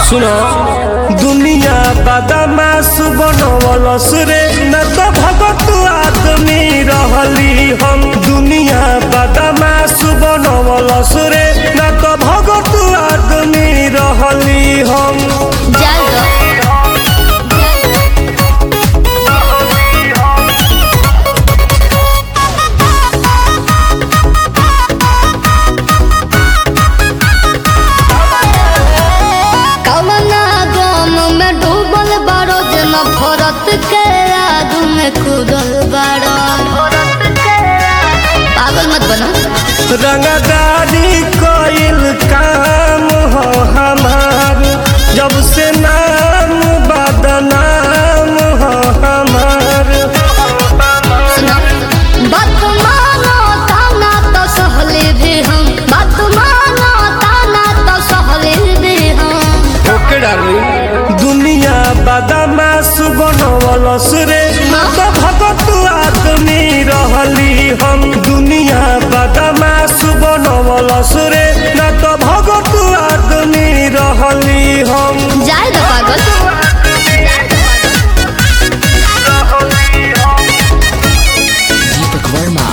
सुनो दुनिया बदमाश बनवलस रे न तो भगत आदमी रहली हम। दुनिया बदमाश बनवलस रे न तो भगत आदमी रहली हम। भरत के आग में कूदल बाड़ा पागल मत बनो। रंगदारी कोइल काम हो हमार जब से नाम बदनाम हो हमार। बात मानो ताना तो सहले भी हम, बात मानो ताना तो सहले भी हम। ओके डार्लिंग दुनिया बदमाश बनवलस रे न तो भगत आदमी रहली हम। दुनिया बदमाश बनवलस रे न तो भगत आदमी रहली हम। जाए दो पागल। दीपक वर्मा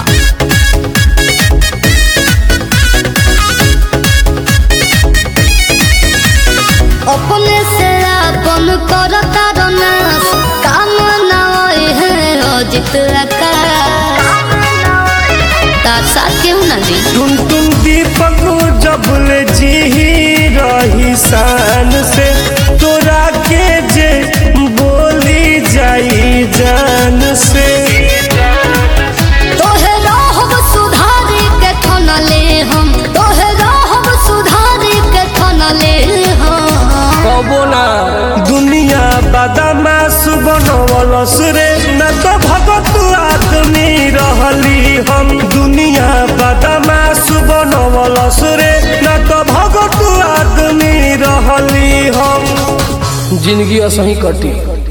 अपने से अपन करता रनास काम ना है अजित आकाश तार साथ क्यों ना दी। टुन टुन दीपक जबल जी रही शान से तोरा के जे बोली जाई जान से। तोहे रहब सुधारी के थनले हम, तोहे रहब सुधारी के थनले हम। कबो ना दुनिया बदमाश बनवलस रे न तो भगत आदमी रहली हम। दुनिया बदमाश बनवलस रे न तो भगत आदमी रहली हम। जिंदगी असही कटी।